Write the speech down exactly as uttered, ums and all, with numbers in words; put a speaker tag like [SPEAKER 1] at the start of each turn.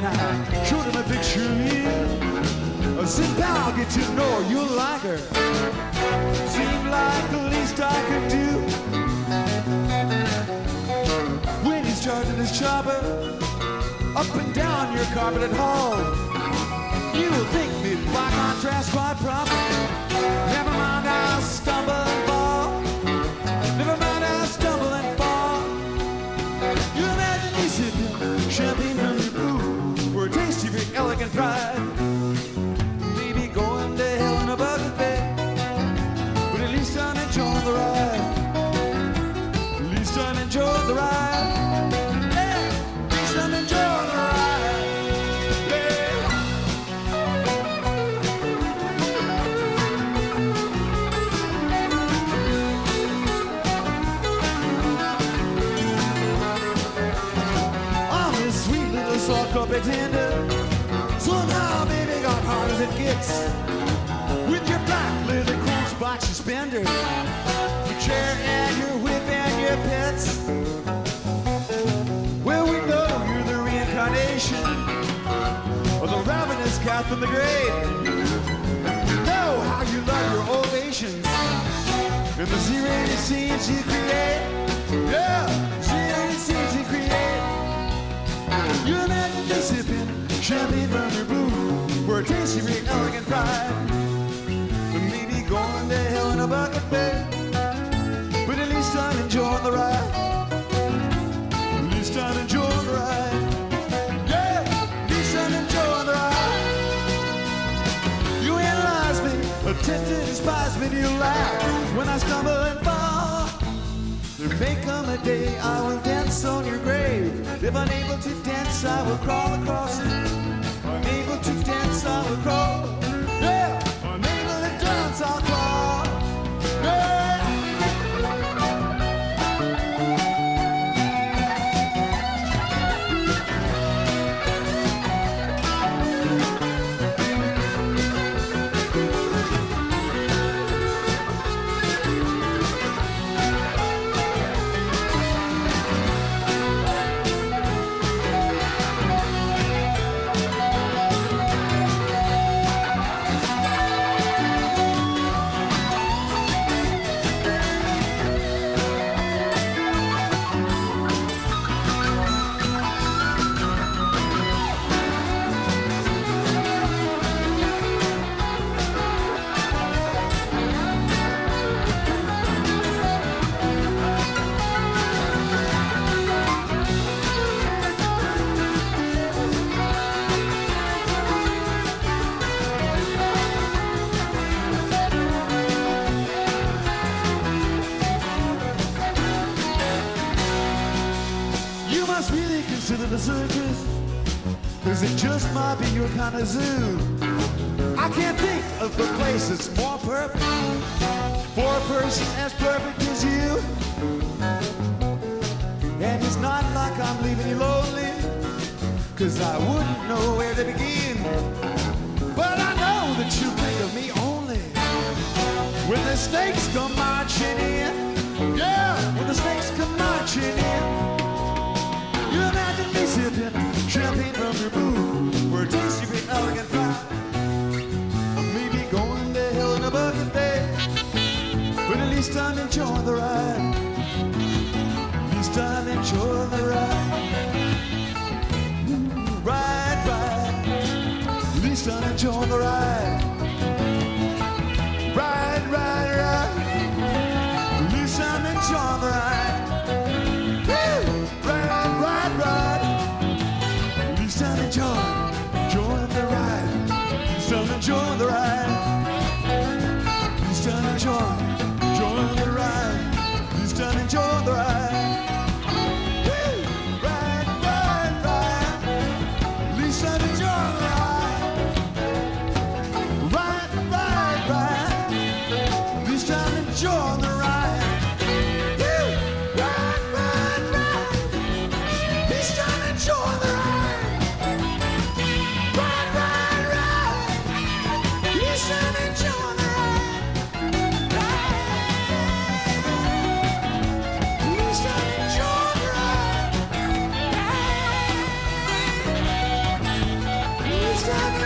[SPEAKER 1] I showed him a picture of you. I said, pal, get to know her, you'll like her. Seemed like the least I could do. When he started his chopper, up and down your carpeted hall, you'll think me by contrast quite proper. Never mind, I'll stumble and fall. Never mind, I'll stumble and fall. You imagine me sipping champagne from your brew, for a taste of your elegant pride. Maybe going to hell in a bucket bed, but at least I'm enjoying the ride. At least I'm enjoying the ride. Yeah, at least I'm enjoying the ride. Yeah. I'm this sweet little soft carpet tender. Somehow, baby, got hard as it gets. With your black leather coach box suspenders, your chair and your whip and your pets. Well, we know you're the reincarnation of the ravenous cat from the grave. We know how you love your ovations and the Z-rated scenes you create. Yeah, Z-rated scenes you create. You imagine me sipping champagne from your brew, for a taste of your elegant pride. Maybe going to hell in a bucket bed, but at least I'm enjoying the ride. At least I'm enjoying the ride. Yeah, at least I'm enjoying the ride. You analyze me, attempt to despise me, you laugh when I stumble and fall. There may come a day I will dance on your grave. If unable to dance, I will crawl across it. Unable to dance, I will crawl. Yeah, unable to dance, I'll crawl. Yeah. The circus, cause it just might be your kind of zoo. I can't think of a place that's more perfect for a person as perfect as you. And it's not like I'm leaving you lonely, cause I wouldn't know where to begin. But I know that you think of me only when the snakes come marching in. Yeah, when the snakes come marching in. You imagine me sipping champagne from your brew, for a taste of your elegant pride. Maybe going to hell in a bucket bed, but at least I'm enjoying the ride. At least I'm enjoying the ride. Ride, ride. At least I'm enjoying the ride. Ride, ride, ride. At least I'm enjoying the ride. At least I'm enjoying, enjoying the ride. At least I'm enjoying the ride. At least I'm enjoying, enjoying the ride. At least I'm enjoying the ride. Woo! Ride, ride, ride. At least I'm enjoying the ride. Ride, ride, ride. At least I'm enjoying the ride. Enjoy the ride. Ride, ride, ride. Stuck